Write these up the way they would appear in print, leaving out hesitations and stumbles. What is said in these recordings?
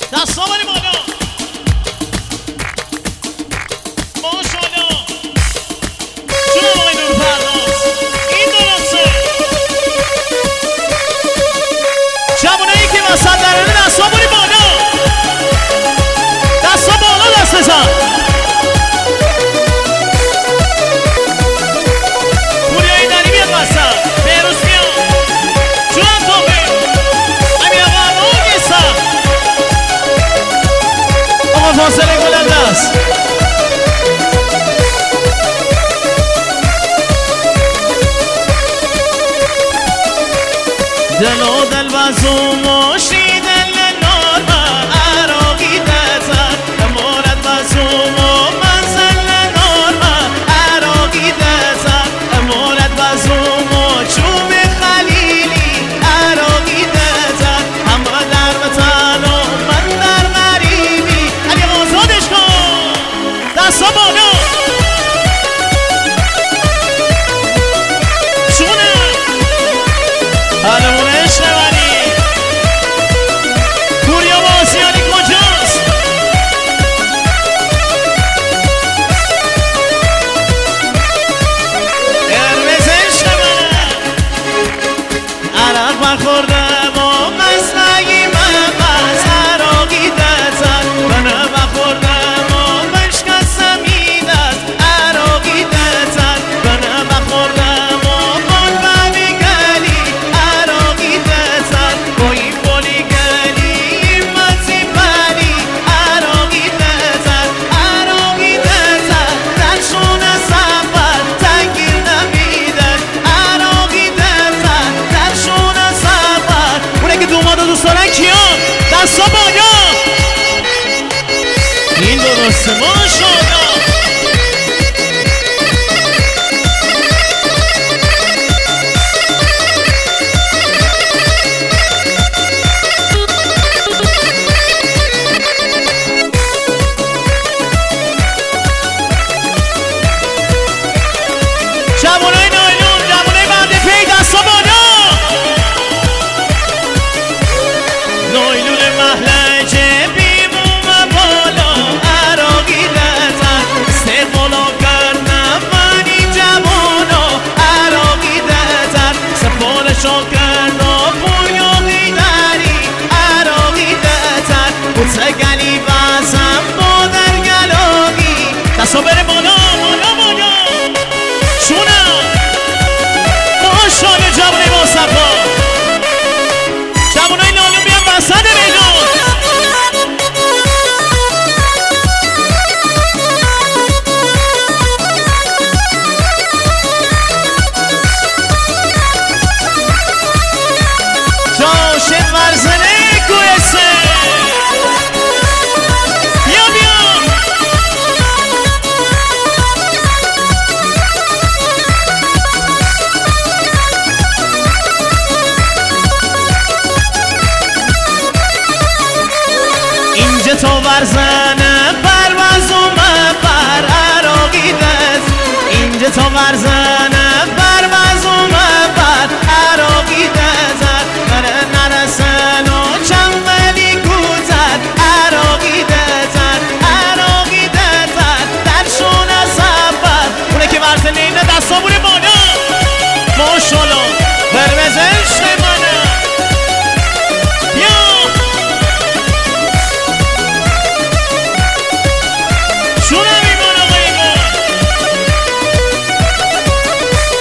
دستا بری بالا ماشاءالله جون آقای نور پرداز این درسته جوانایی که وسط درنه دستا بری بالا دستا بالا دست بزن پوریایی داری بیاد وسط بهروز میاد جون توبه امیر آقا آقا نیستم آقا فاصله بلند است دل و دل بازو ماشی دل نارما عراقی دزد امارت بازو منزل نارما عراقی دزد امارت بازو چوب خلیلی عراقی دزد همه در وطن و من در غریبی علی آزادش کن دستا بالا حالمون عشق منی پوریا بازیانی کجاست قرمز عشق من عرق برخوردم و مسلقی من بس عراقی دزد من برخوردم و مشکستم این دست عراقی دزد من برخوردم و قلبمی گلی عراقی دزد با این بولی گلی مزی بلی عراقی دزد عراقی دزد در شون سفر تنگیر نمیدن عراقی دزد در شون سفر اونه که دوماد و دوست دارن کیان دستا بالا این درسته ماشاءالله جوانای نایلون جوانای بعد پی دستا بالا نایلون محلجه بیموم بالا عراقی دزد استقبالا کردم من این جوانا عراقی دزد سفالشا کردم پویاقی داری عراقی دزد بوسه گلی بزم مادر گلاقی دستا بره بالا بالا بالا شونم ماشاءالله جوانای با صفا جوانای نالون بیان وسط میدون جاشن ورزنه کویسه بیا بیا اینجا تو ورزنه پرواز اومه پر عراقی دست اینجا تو ورزنه پرواز اومه پر عراقی دست من نرسن و چند ولی کوزد عراقی دست عراقی دست در شون سفر اونه که ورزنه اینه دستا بوره بالا ماشاءالله قرمز عشق منه بیا شونم ایمان آقای ایمان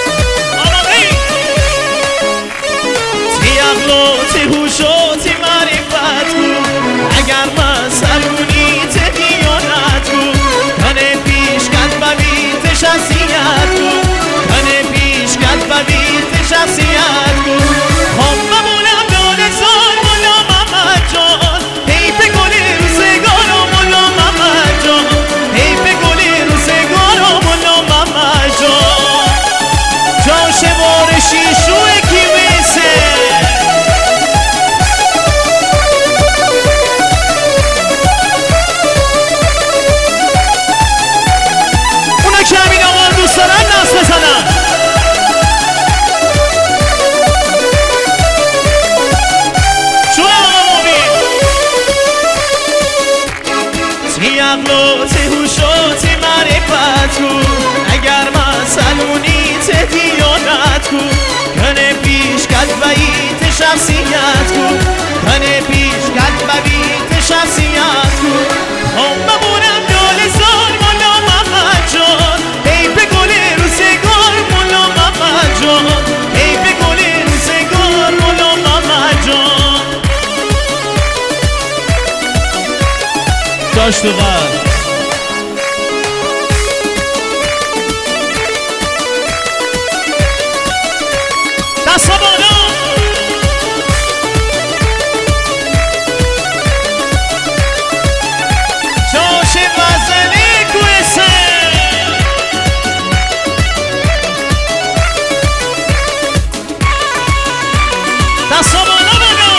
عقل و تی هوش و تی معرفت کو اگر مسئلونی تی دیانت کو کنه پیش قلبی شخصیت کو کنه پیش قلبی شخصیت کو هم بمونم دل زار مولا محمد جان ای به گل روزگار مولا محمد جان ای به گل روزگار مولا محمد جان داشت و قلب دست بالا جوش غزلی کویسه دست بالا بگو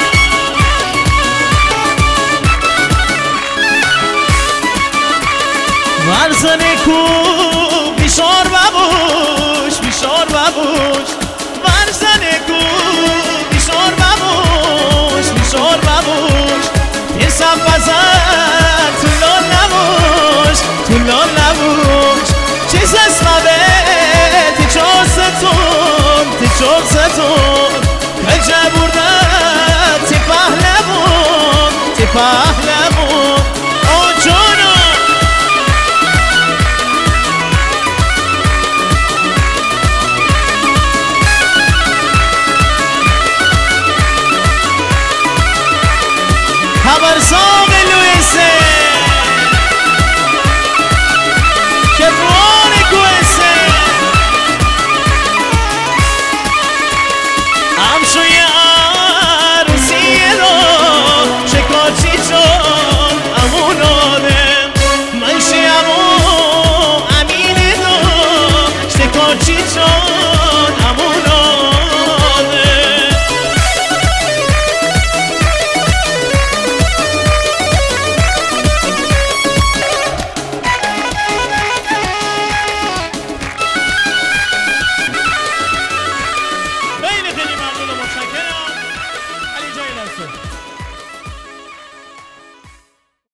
ورزنه کو بیشار ببوش بیشار ببوش ورزنه کو بیشار ببوش بیشار ببوش این سب بزن طولان نبوش طولان نبوش چیز اسمه تی چوستون تی چوستون کجا بردن تی پهلمون تی پهلمون او جونو خبرسان